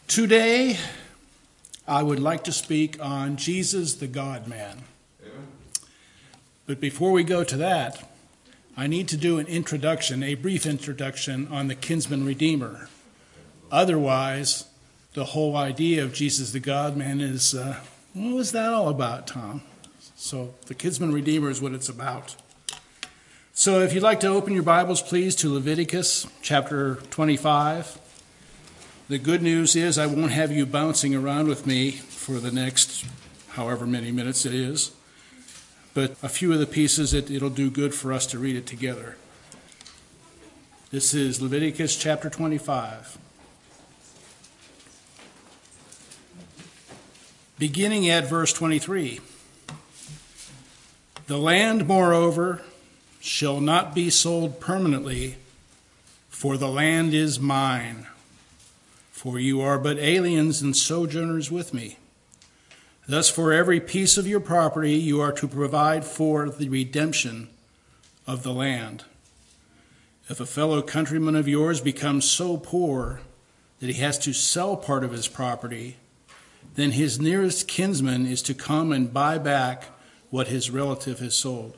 Today, I would like to speak on Jesus the God-man. But before we go to that, I need to do a brief introduction on the kinsman redeemer. Otherwise, the whole idea of Jesus the God-man is, what was that all about, Tom? So the kinsman redeemer is what it's about. So if you'd like to open your Bibles, please, to Leviticus chapter 25. The good news is I won't have you bouncing around with me for the next however many minutes it is. But a few of the pieces, it'll do good for us to read it together. This is Leviticus chapter 25. Beginning at verse 23. The land, moreover, shall not be sold permanently, for the land is mine. For you are but aliens and sojourners with me. Thus for every piece of your property you are to provide for the redemption of the land. If a fellow countryman of yours becomes so poor that he has to sell part of his property, then his nearest kinsman is to come and buy back what his relative has sold.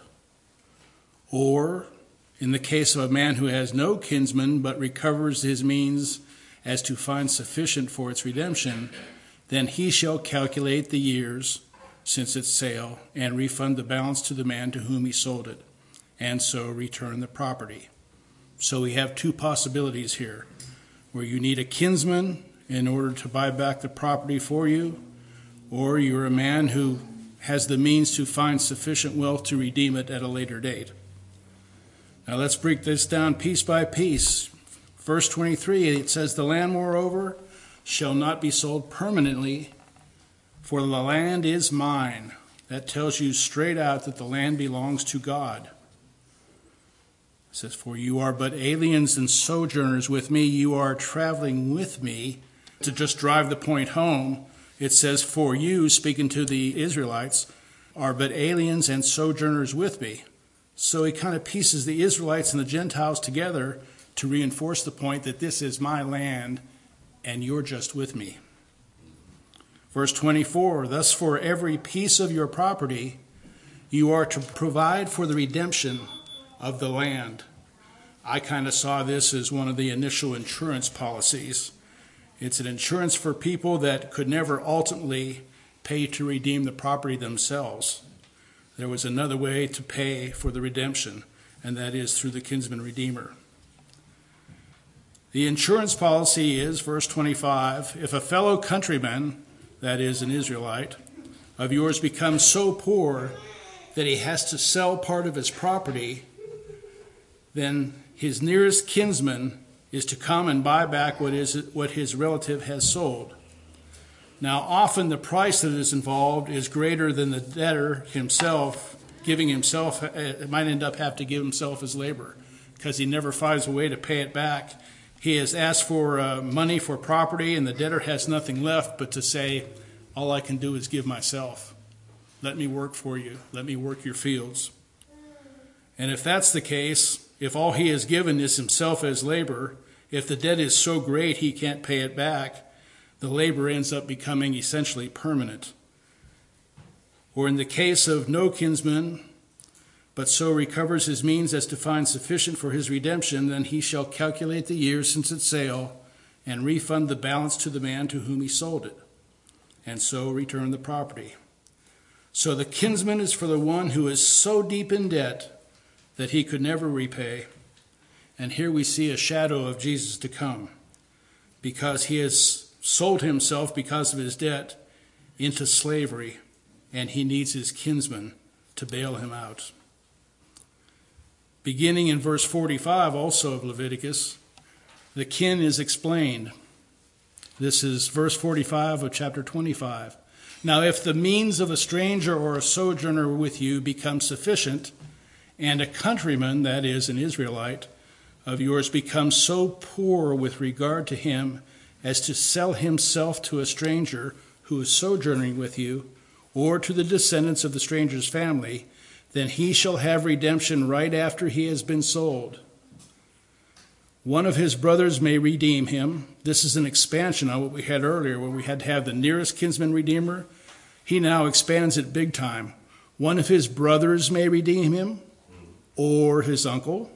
Or, in the case of a man who has no kinsman but recovers his means as to find sufficient for its redemption, then he shall calculate the years since its sale and refund the balance to the man to whom he sold it, and so return the property. So we have two possibilities here, where you need a kinsman in order to buy back the property for you, or you're a man who has the means to find sufficient wealth to redeem it at a later date. Now let's break this down piece by piece. Verse 23, it says, the land, moreover, shall not be sold permanently, for the land is mine. That tells you straight out that the land belongs to God. It says, for you are but aliens and sojourners with me. You are traveling with me. To just drive the point home, it says, for you, speaking to the Israelites, are but aliens and sojourners with me. So he kind of pieces the Israelites and the Gentiles together to reinforce the point that this is my land and you're just with me. Verse 24, thus for every piece of your property you are to provide for the redemption of the land. I kind of saw this as one of the initial insurance policies. It's an insurance for people that could never ultimately pay to redeem the property themselves. There was another way to pay for the redemption, and that is through the kinsman redeemer. The insurance policy is, verse 25, if a fellow countryman, that is an Israelite, of yours becomes so poor that he has to sell part of his property, then his nearest kinsman is to come and buy back what his relative has sold. Now, often the price that is involved is greater than the debtor himself giving himself. It might end up having to give himself his labor because he never finds a way to pay it back. He has asked for money for property, and the debtor has nothing left but to say, all I can do is give myself. Let me work for you. Let me work your fields. And if that's the case, if all he has given is himself as labor, if the debt is so great he can't pay it back, the labor ends up becoming essentially permanent. Or in the case of no kinsman, but so recovers his means as to find sufficient for his redemption, then he shall calculate the years since its sale and refund the balance to the man to whom he sold it, and so return the property. So the kinsman is for the one who is so deep in debt that he could never repay. And here we see a shadow of Jesus to come, because he has sold himself because of his debt into slavery, and he needs his kinsman to bail him out. Beginning in verse 45 also of Leviticus, the kin is explained. This is verse 45 of chapter 25. Now if the means of a stranger or a sojourner with you become sufficient, and a countryman, that is an Israelite, of yours becomes so poor with regard to him as to sell himself to a stranger who is sojourning with you, or to the descendants of the stranger's family, then he shall have redemption right after he has been sold. one of his brothers may redeem him. This is an expansion on what we had earlier, where we had to have the nearest kinsman redeemer. He now expands it big time. One of his brothers may redeem him, or his uncle,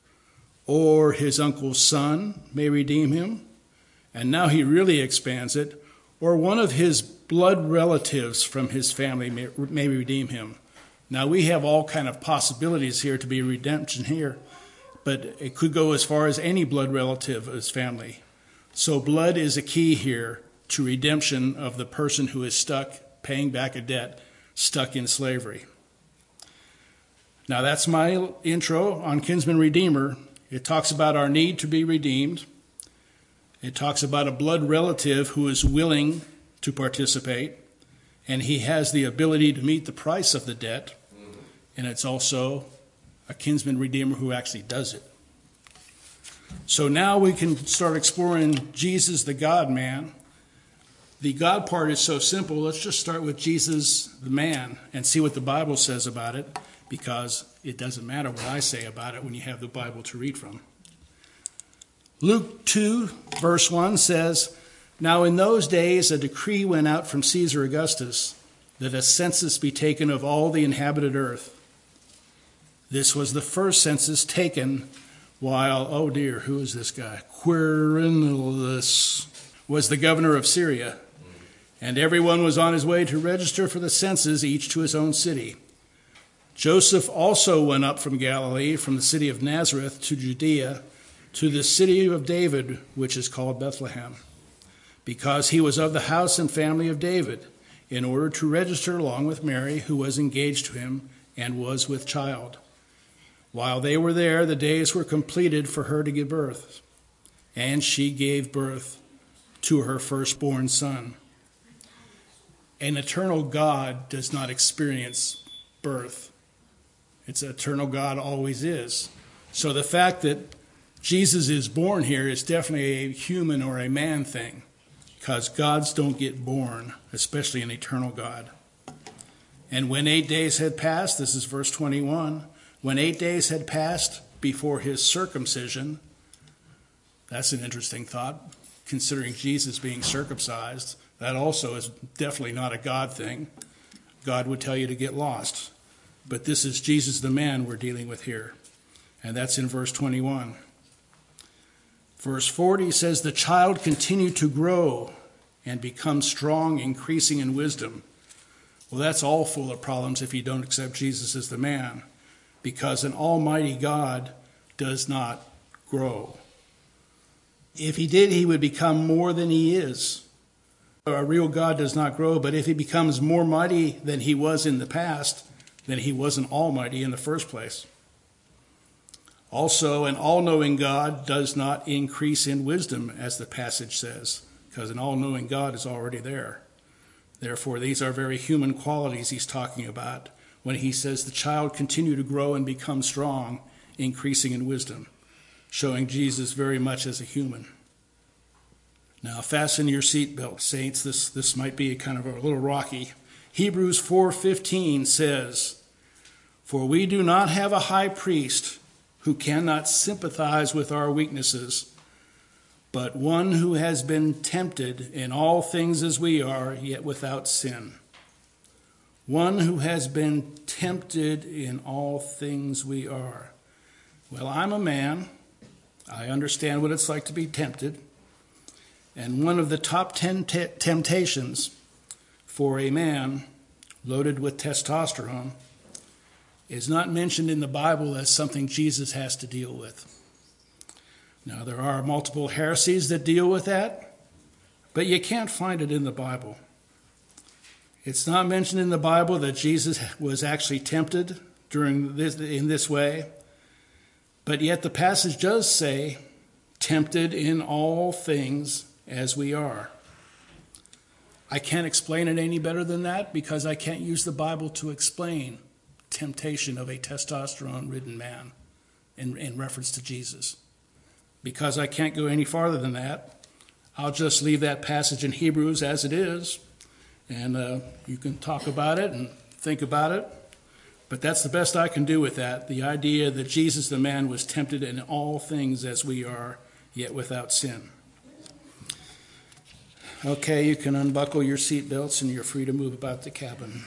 or his uncle's son may redeem him. And now he really expands it. Or one of his blood relatives from his family may redeem him. Now we have all kind of possibilities here to be redemption here, but it could go as far as any blood relative of his family. So blood is a key here to redemption of the person who is stuck paying back a debt, stuck in slavery. Now that's my intro on Kinsman Redeemer. It talks about our need to be redeemed. It talks about a blood relative who is willing to participate, and he has the ability to meet the price of the debt. And it's also a kinsman redeemer who actually does it. So now we can start exploring Jesus, the God-man. The God part is so simple. Let's just start with Jesus, the man, and see what the Bible says about it, because it doesn't matter what I say about it when you have the Bible to read from. Luke 2, verse 1 says, "Now in those days a decree went out from Caesar Augustus that a census be taken of all the inhabited earth. This was the first census taken while," oh dear, who is this guy? Quirinius was the governor of Syria. "And everyone was on his way to register for the census, each to his own city. Joseph also went up from Galilee, from the city of Nazareth to Judea, to the city of David, which is called Bethlehem, because he was of the house and family of David, in order to register along with Mary, who was engaged to him and was with child. While they were there, the days were completed for her to give birth, and she gave birth to her firstborn son." An eternal God does not experience birth. It's an eternal God, always is. So the fact that Jesus is born here is definitely a human or a man thing, because gods don't get born, especially an eternal God. "And when 8 days had passed," this is verse 21, "when 8 days had passed before his circumcision," that's an interesting thought, considering Jesus being circumcised. That also is definitely not a God thing. God would tell you to get lost. But this is Jesus the man we're dealing with here. And that's in verse 21. Verse 40 says, "The child continued to grow and become strong, increasing in wisdom." Well, that's all full of problems if you don't accept Jesus as the man, because an almighty God does not grow. If he did, he would become more than he is. A real God does not grow, but if he becomes more mighty than he was in the past, then he wasn't almighty in the first place. Also, an all-knowing God does not increase in wisdom, as the passage says, because an all-knowing God is already there. Therefore, these are very human qualities he's talking about when he says the child continued to grow and become strong, increasing in wisdom, showing Jesus very much as a human. Now, fasten your seatbelt, saints. This might be kind of a little rocky. Hebrews 4:15 says, "For we do not have a high priest who cannot sympathize with our weaknesses, but one who has been tempted in all things as we are, yet without sin." One who has been tempted in all things we are. Well, I'm a man. I understand what it's like to be tempted. And one of the top 10 temptations for a man loaded with testosterone is not mentioned in the Bible as something Jesus has to deal with. Now, there are multiple heresies that deal with that, but you can't find it in the Bible. It's not mentioned in the Bible that Jesus was actually tempted in this way, but yet the passage does say, "tempted in all things as we are." I can't explain it any better than that, because I can't use the Bible to explain temptation of a testosterone-ridden man in reference to Jesus. Because I can't go any farther than that, I'll just leave that passage in Hebrews as it is, and you can talk about it and think about it. But that's the best I can do with that, the idea that Jesus the man was tempted in all things as we are, yet without sin. Okay, you can unbuckle your seatbelts and you're free to move about the cabin.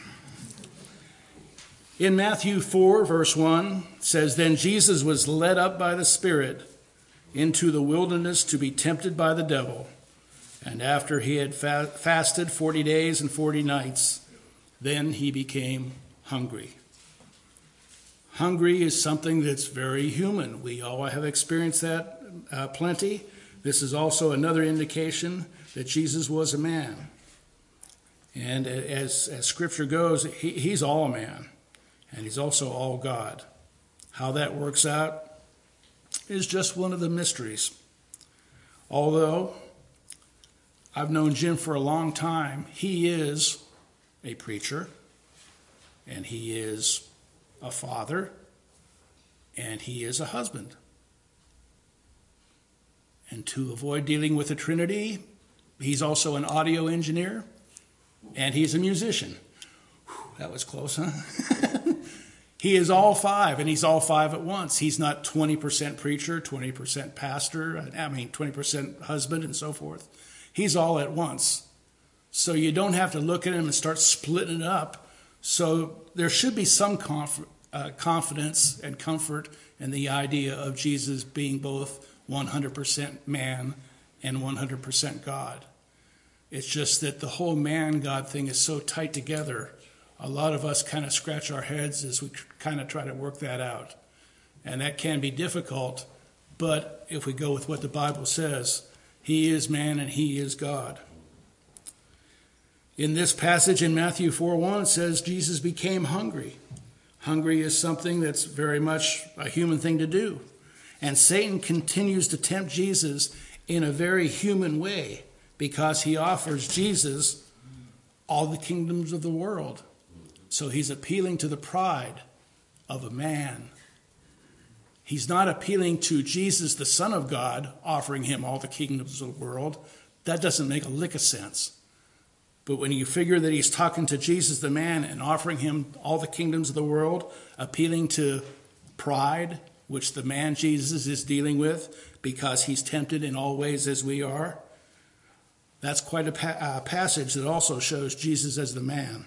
In Matthew 4, verse 1, it says, "Then Jesus was led up by the Spirit into the wilderness to be tempted by the devil. And after he had fasted 40 days and 40 nights, then he became hungry." Hungry is something that's very human. We all have experienced that plenty. This is also another indication that Jesus was a man. And as Scripture goes, he's all a man, and he's also all God. How that works out is just one of the mysteries. Although I've known Jim for a long time, he is a preacher, and he is a father, and he is a husband. And to avoid dealing with the Trinity, he's also an audio engineer, and he's a musician. Whew, that was close, huh? He is all five, and he's all five at once. He's not 20% preacher, 20% pastor, 20% husband, and so forth. He's all at once. So you don't have to look at him and start splitting it up. So there should be some confidence and comfort in the idea of Jesus being both 100% man and 100% God. It's just that the whole man-God thing is so tight together. A lot of us kind of scratch our heads as we kind of try to work that out. And that can be difficult, but if we go with what the Bible says, he is man and he is God. In this passage in Matthew 4:1, it says Jesus became hungry. Hungry is something that's very much a human thing to do. And Satan continues to tempt Jesus in a very human way because he offers Jesus all the kingdoms of the world. So he's appealing to the pride of a man. He's not appealing to Jesus, the Son of God, offering him all the kingdoms of the world. That doesn't make a lick of sense. But when you figure that he's talking to Jesus, the man, and offering him all the kingdoms of the world, appealing to pride, which the man Jesus is dealing with because he's tempted in all ways as we are, that's quite a passage that also shows Jesus as the man.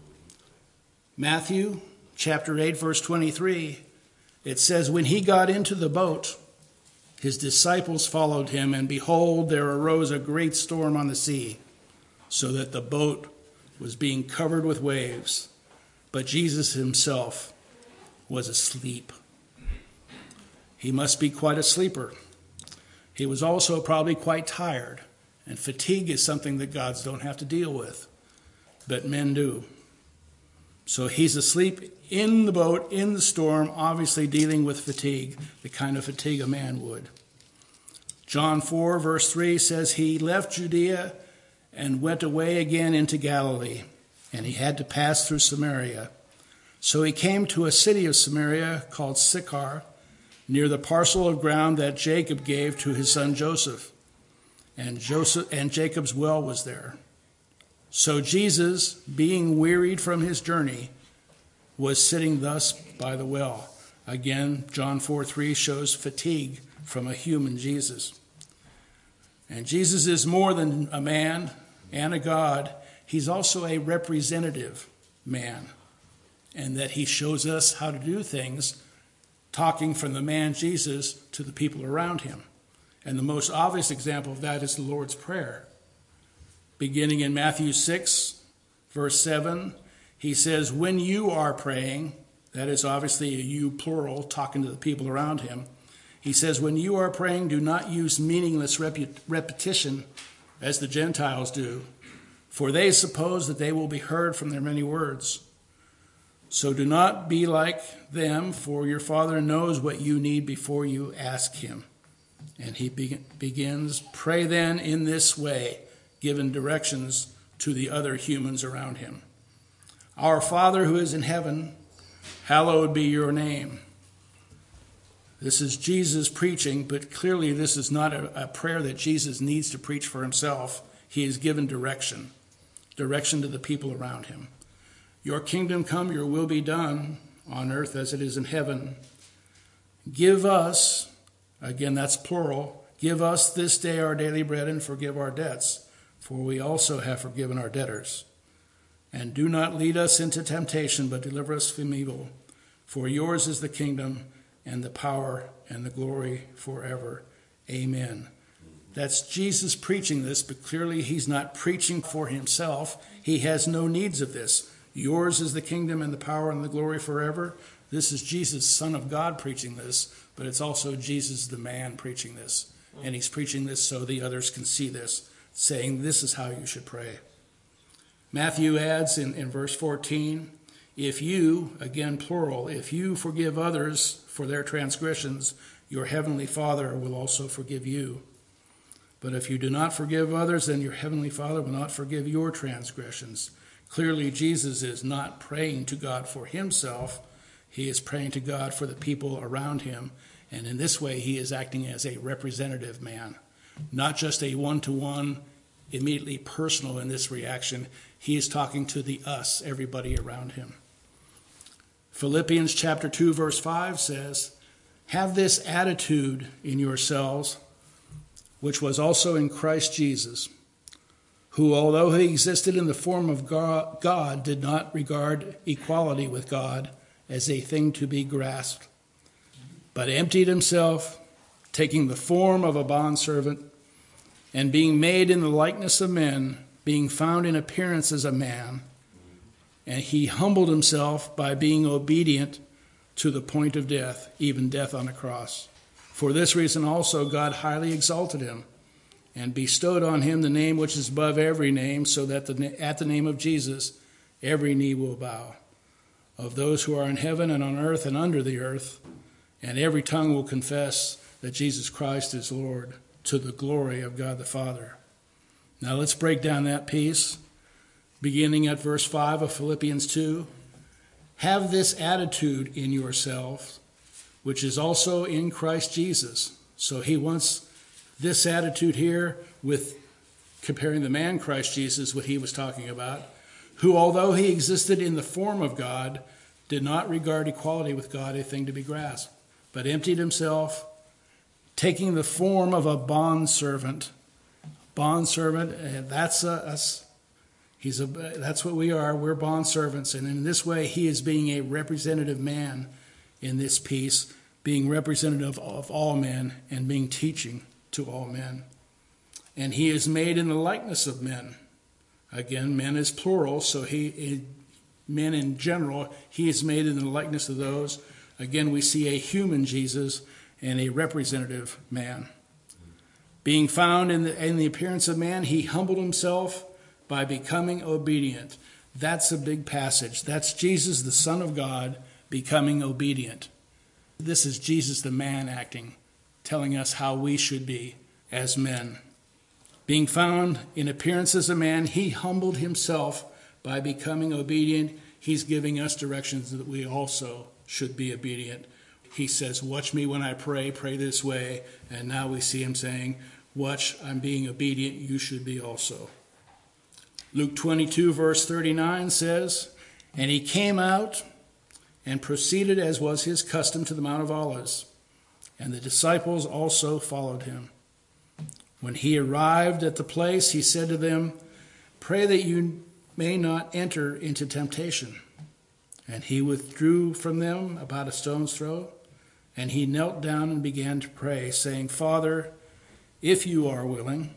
Matthew chapter 8, verse 23, it says, "When he got into the boat, his disciples followed him, and behold, there arose a great storm on the sea, so that the boat was being covered with waves. But Jesus himself was asleep." He must be quite a sleeper. He was also probably quite tired, and fatigue is something that gods don't have to deal with, but men do. So he's asleep in the boat, in the storm, obviously dealing with fatigue, the kind of fatigue a man would. John 4, verse 3 says, "He left Judea and went away again into Galilee, and he had to pass through Samaria. So he came to a city of Samaria called Sychar, near the parcel of ground that Jacob gave to his son Joseph. And Jacob's well was there. So Jesus, being wearied from his journey, was sitting thus by the well." Again, John 4:3 shows fatigue from a human Jesus. And Jesus is more than a man and a God. He's also a representative man, and that he shows us how to do things, talking from the man Jesus to the people around him. And the most obvious example of that is the Lord's Prayer. Beginning in Matthew 6, verse 7, he says, "When you are praying," that is obviously a you plural, talking to the people around him. He says, "When you are praying, do not use meaningless repetition as the Gentiles do, for they suppose that they will be heard from their many words. So do not be like them, for your Father knows what you need before you ask him." And he begins, "Pray then in this way," giving directions to the other humans around him. "Our Father who is in heaven, hallowed be your name." This is Jesus preaching, but clearly this is not a prayer that Jesus needs to preach for himself. He is given direction to the people around him. "Your kingdom come, your will be done on earth as it is in heaven. Give us," again that's plural, Give us this day our daily bread, and forgive our debts, for we also have forgiven our debtors. And do not lead us into temptation, but deliver us from evil. For yours is the kingdom, and the power, and the glory forever. Amen. That's Jesus preaching this, but clearly he's not preaching for himself. He has no needs of this. Yours is the kingdom and the power and the glory forever. This is Jesus, Son of God, preaching this, but it's also Jesus, the man, preaching this. And he's preaching this so the others can see this, saying this is how you should pray. Matthew adds in verse 14, if you, again plural, if you forgive others for their transgressions, your heavenly Father will also forgive you. But if you do not forgive others, then your heavenly Father will not forgive your transgressions. Clearly, Jesus is not praying to God for himself. He is praying to God for the people around him. And in this way, he is acting as a representative man, not just a one-to-one, immediately personal in this reaction. He is talking to the us, everybody around him. Philippians chapter 2, verse 5 says, have this attitude in yourselves, which was also in Christ Jesus, who, although he existed in the form of God, did not regard equality with God as a thing to be grasped, but emptied himself, taking the form of a bondservant, and being made in the likeness of men, being found in appearance as a man, and he humbled himself by being obedient to the point of death, even death on a cross. For this reason also God highly exalted him and bestowed on him the name which is above every name, so that at the name of Jesus every knee will bow, of those who are in heaven and on earth and under the earth, and every tongue will confess that Jesus Christ is Lord, to the glory of God the Father. Now let's break down that piece, beginning at verse 5 of Philippians 2. Have this attitude in yourselves, which is also in Christ Jesus. So he wants this attitude here with comparing the man Christ Jesus, what he was talking about, who, although he existed in the form of God, did not regard equality with God a thing to be grasped, but emptied himself, taking the form of a bondservant. Bondservant, that's us. That's what we are. We're bondservants. And in this way, he is being a representative man in this piece, being representative of all men and being teaching to all men. And he is made in the likeness of men. Again, men is plural, so men in general, he is made in the likeness of those. Again, we see a human Jesus and a representative man. Being found in the appearance of man, he humbled himself by becoming obedient. That's a big passage. That's Jesus, the Son of God, becoming obedient. This is Jesus, the man, acting, telling us how we should be as men. Being found in appearance as a man, he humbled himself by becoming obedient. He's giving us directions that we also should be obedient. He says, watch me when I pray this way. And now we see him saying, watch, I'm being obedient, you should be also. Luke 22, verse 39 says, and he came out and proceeded as was his custom to the Mount of Olives, and the disciples also followed him. When he arrived at the place, he said to them, pray that you may not enter into temptation. And he withdrew from them about a stone's throw, and he knelt down and began to pray, saying, Father, if you are willing,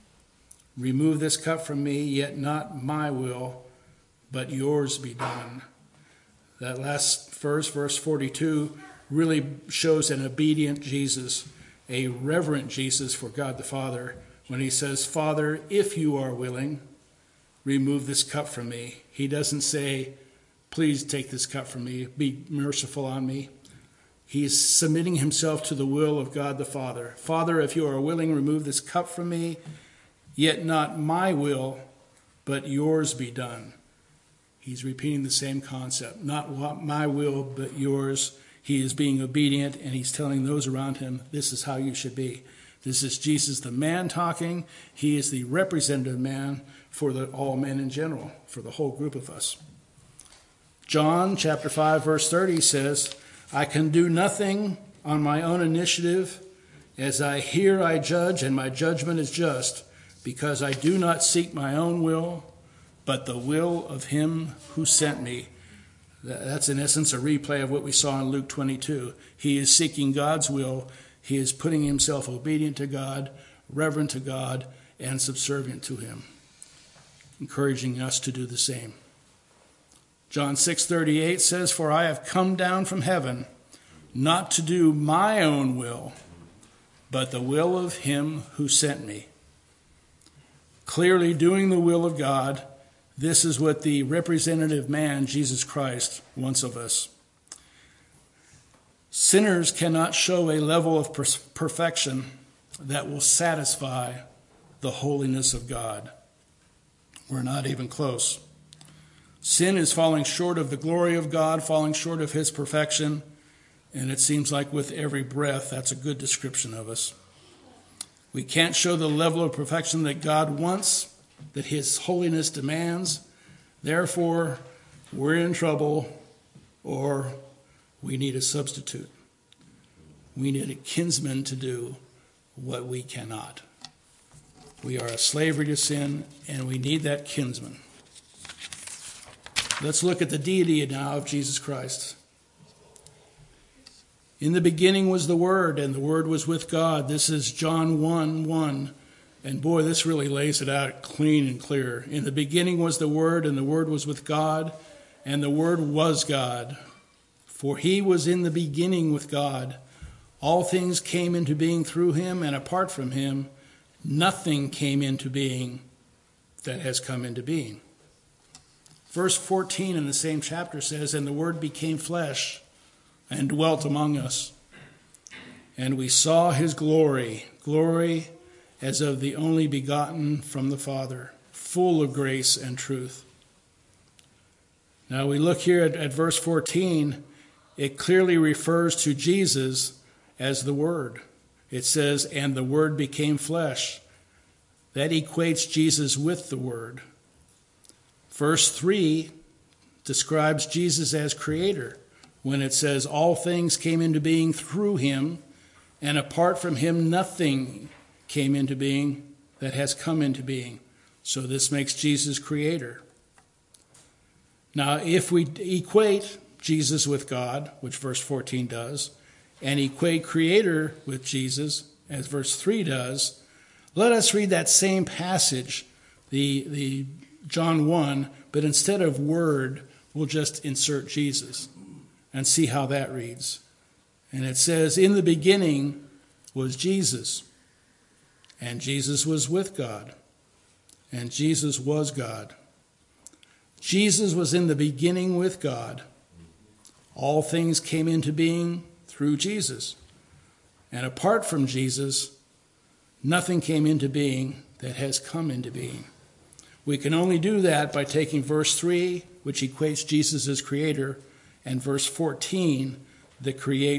remove this cup from me, yet not my will, but yours be done. That last verse, verse 42, really shows an obedient Jesus, a reverent Jesus for God the Father, when he says, Father, if you are willing, remove this cup from me. He doesn't say, please take this cup from me, be merciful on me. He is submitting himself to the will of God the Father. Father, if you are willing, remove this cup from me, yet not my will, but yours be done. He's repeating the same concept. Not my will, but yours. He is being obedient, and he's telling those around him, this is how you should be. This is Jesus, the man, talking. He is the representative man for all men in general, for the whole group of us. John chapter 5, verse 30 says, I can do nothing on my own initiative, As I hear, I judge, and my judgment is just, because I do not seek my own will, but the will of him who sent me. That's in essence a replay of what we saw in Luke 22. He is seeking God's will. He is putting himself obedient to God, reverent to God, and subservient to him, encouraging us to do the same. John 6:38 says, "For I have come down from heaven, not to do my own will, but the will of him who sent me." Clearly doing the will of God, this is what the representative man, Jesus Christ, wants of us. Sinners cannot show a level of perfection that will satisfy the holiness of God. We're not even close. Sin is falling short of the glory of God, falling short of his perfection, and it seems like with every breath, that's a good description of us. We can't show the level of perfection that God wants, that his holiness demands. Therefore, we're in trouble, or we need a substitute. We need a kinsman to do what we cannot. We are a slavery to sin, and we need that kinsman. Let's look at the deity now of Jesus Christ. In the beginning was the Word, and the Word was with God. This is John 1:1. And boy, this really lays it out clean and clear. In the beginning was the Word, and the Word was with God, and the Word was God. For he was in the beginning with God. All things came into being through him, and apart from him, nothing came into being that has come into being. Verse 14 in the same chapter says, "And the Word became flesh and dwelt among us. And we saw his glory, glory as of the only begotten from the Father, full of grace and truth." Now we look here at verse 14. It clearly refers to Jesus as the Word. It says, "And the Word became flesh." That equates Jesus with the Word. Verse 3 describes Jesus as creator when it says, "All things came into being through him, and apart from him nothing came into being that has come into being." So this makes Jesus creator. Now, if we equate Jesus with God, which verse 14 does, and equate creator with Jesus, as verse 3 does, let us read that same passage, the John 1, but instead of Word, we'll just insert Jesus and see how that reads. And it says, "In the beginning was Jesus, and Jesus was with God, and Jesus was God." Jesus was in the beginning with God. All things came into being through Jesus. And apart from Jesus, nothing came into being that has come into being. We can only do that by taking verse 3, which equates Jesus as creator, and verse 14 that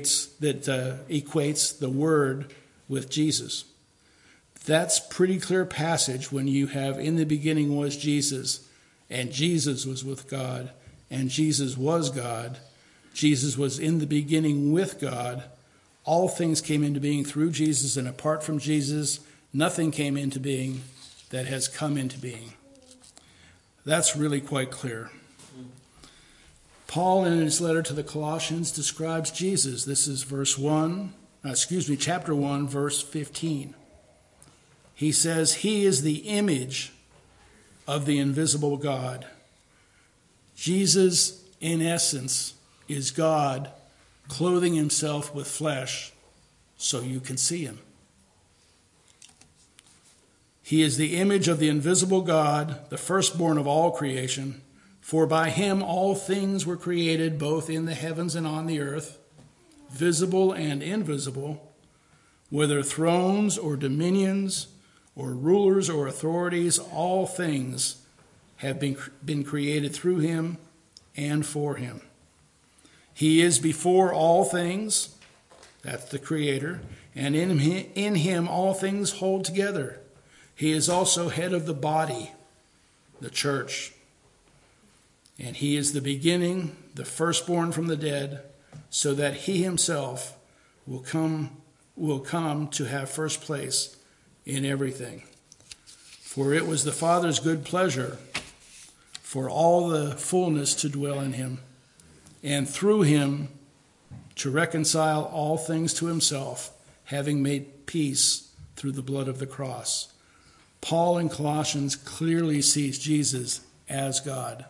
equates the Word with Jesus. That's pretty clear passage when you have "in the beginning was Jesus," and Jesus was with God, and Jesus was God. Jesus was in the beginning with God. All things came into being through Jesus, and apart from Jesus, nothing came into being that has come into being. That's really quite clear. Paul, in his letter to the Colossians, describes Jesus. This is chapter 1, verse 15. He says, "He is the image of the invisible God." Jesus, in essence, is God clothing himself with flesh so you can see him. He is the image of the invisible God, the firstborn of all creation. For by him all things were created, both in the heavens and on the earth, visible and invisible, whether thrones or dominions or rulers or authorities, all things have been created through him and for him. He is before all things, that's the creator, and in him all things hold together. He is also head of the body, the church. And he is the beginning, the firstborn from the dead, so that he himself will come will come to have first place in everything. For it was the Father's good pleasure for all the fullness to dwell in him, and through him to reconcile all things to himself, having made peace through the blood of the cross. Paul in Colossians clearly sees Jesus as God.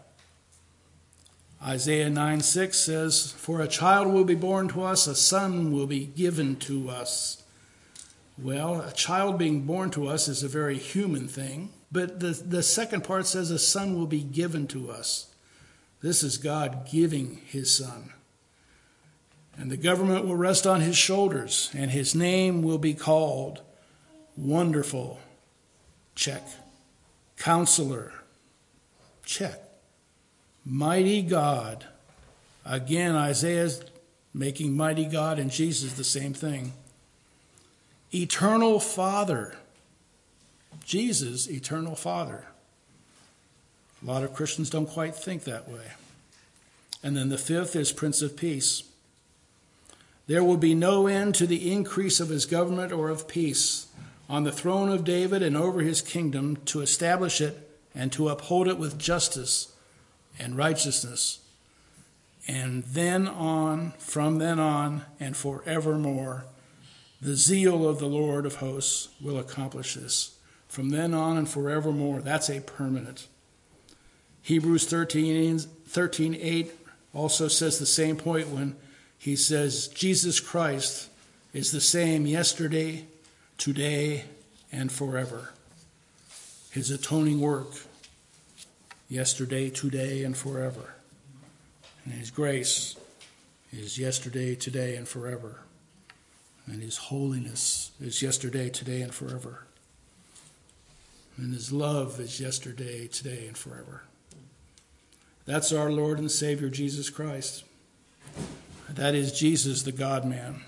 Isaiah 9:6 says, "For a child will be born to us, a son will be given to us." Well, a child being born to us is a very human thing, but the second part says a son will be given to us. This is God giving his son. And the government will rest on his shoulders, and his name will be called Wonderful, check. Counselor, check. Mighty God. Again, Isaiah's making mighty God and Jesus the same thing. Eternal Father. Jesus, eternal Father. A lot of Christians don't quite think that way. And then the fifth is Prince of Peace. There will be no end to the increase of his government or of peace on the throne of David and over his kingdom, to establish it and to uphold it with justice and righteousness. And from then on, and forevermore, the zeal of the Lord of hosts will accomplish this. From then on and forevermore, that's a permanent. Hebrews 13:8 also says the same point when he says Jesus Christ is the same yesterday, today, and forever. His atoning work, yesterday, today, and forever. And his grace is yesterday, today, and forever. And his holiness is yesterday, today, and forever. And his love is yesterday, today, and forever. That's our Lord and Savior, Jesus Christ. That is Jesus, the God-man.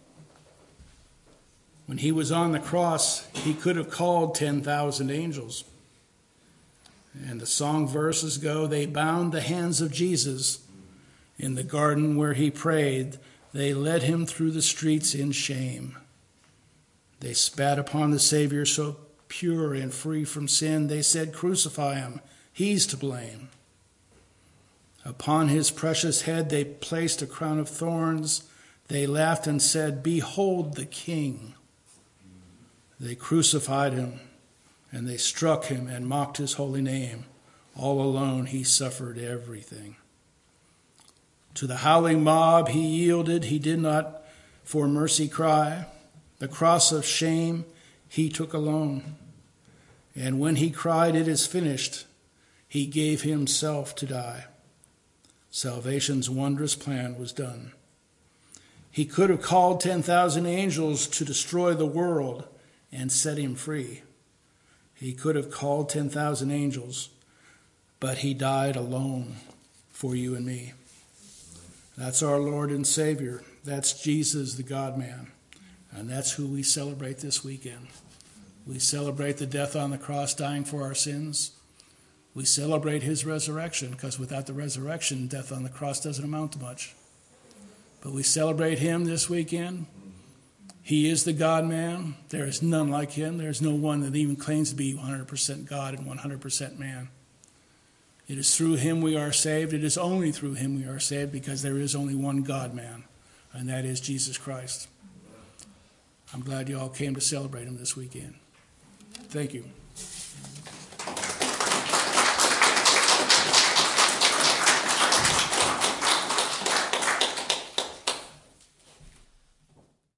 When he was on the cross, he could have called 10,000 angels. And the song verses go, they bound the hands of Jesus in the garden where he prayed. They led him through the streets in shame. They spat upon the Savior so pure and free from sin. They said, crucify him, he's to blame. Upon his precious head they placed a crown of thorns. They laughed and said, behold the King. They crucified him, and they struck him and mocked his holy name. All alone he suffered everything. To the howling mob he yielded. He did not for mercy cry. The cross of shame he took alone. And when he cried, it is finished, he gave himself to die. Salvation's wondrous plan was done. He could have called 10,000 angels to destroy the world and set him free. He could have called 10,000 angels, but he died alone for you and me. That's our Lord and Savior. That's Jesus, the God-man. And that's who we celebrate this weekend. We celebrate the death on the cross, dying for our sins. We celebrate his resurrection, because without the resurrection, death on the cross doesn't amount to much. But we celebrate him this weekend. He is the God-man. There is none like him. There is no one that even claims to be 100% God and 100% man. It is through him we are saved. It is only through him we are saved, because there is only one God-man, and that is Jesus Christ. I'm glad you all came to celebrate him this weekend. Thank you.